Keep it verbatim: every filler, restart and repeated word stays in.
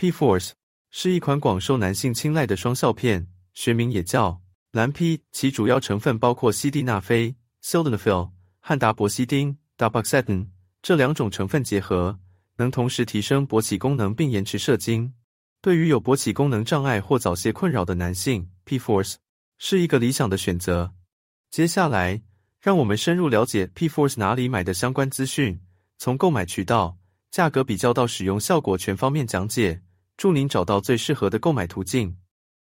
P-Force 是一款广受男性青睐的双效片，学名也叫蓝 P， 其主要成分包括西地那非 （Sildenafil） 和达博西丁 （Daboxetin） 这两种成分结合，能同时提升勃起功能并延迟射精。对于有勃起功能障碍或早泄困扰的男性 ，P-Force 是一个理想的选择。接下来，让我们深入了解 P-Force 哪里买的相关资讯，从购买渠道、价格比较到使用效果全方面讲解，助您找到最适合的购买途径。